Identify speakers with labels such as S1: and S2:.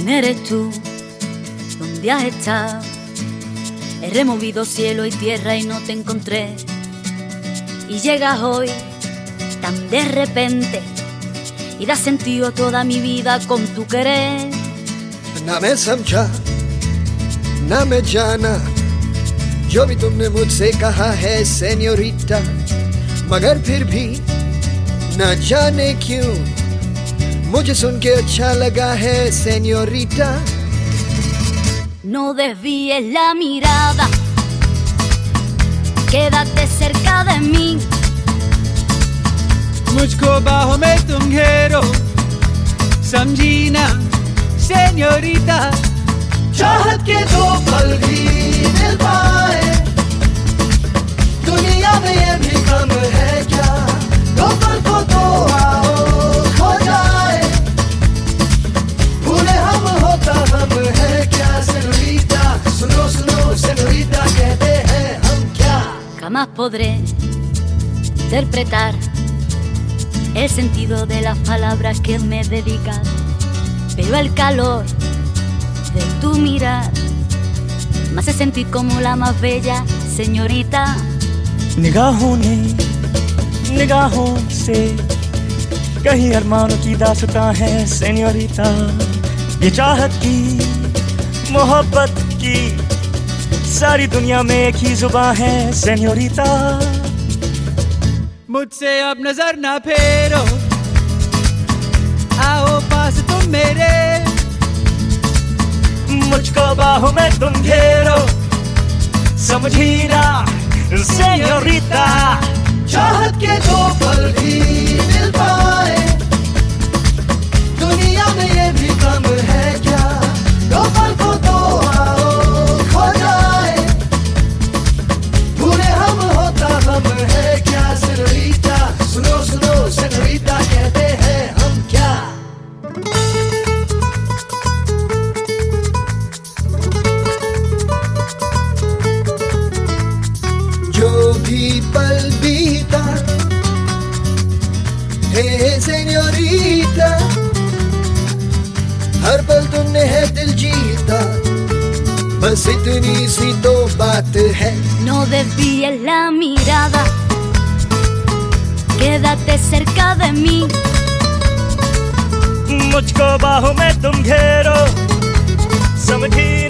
S1: ¿Quién eres tú? ¿Dónde has estado? He removido cielo y tierra y no te encontré. Y llegas hoy tan de repente y das sentido a toda mi vida con tu querer.
S2: ना मैं समझा ना मैं जाना जो भी तुमने मुझसे कहा है सेन्योरिटा, मगर फिर भी ना जाने क्यों मुझे सुन के अच्छा लगा है señorita.
S1: No desvíes la mirada, quédate cerca de mí.
S3: मुझको बाहों में तुम घेरो, समझी ना señorita.
S2: चाहत के दो पल भी मिल पाए दुनिया में ये भी कम है क्या, दो पल को तो आओ खो जाए, भूले हम होता हम है क्या señorita. सुनो सुनो señorita कहते हैं हम क्या.
S1: Jamás podré interpretar el sentido de las palabras que me dedicas, pero el calor de tu mirar me hace sentir como la más bella señorita.
S4: निगाहों ने निगाहों से कहीं अरमानों की दास्तां है señorita. ये चाहत की मोहब्बत की सारी दुनिया में एक ही जुबान है señorita.
S3: मुझसे अब नजर ना फेरो, आओ पास तुम मेरे.
S4: मुझको बाहों में तुम घेरो, समझी ना señorita.
S2: चाहत के दो पल भी मिल पाए दुनिया में ये भी कम है क्या, दो पल को तो आओ खो जाए, भूले हम होता हम है क्या señorita. सुनो सुनो señorita कहते हैं हम क्या. जो भी पल बीता हे señorita, हर पल तुमने है दिल जीता, बस इतनी सी तो बात है.
S1: No desvíes la mirada, quédate cerca de mí.
S4: मुझको बाहों में तुम घेरो, समझी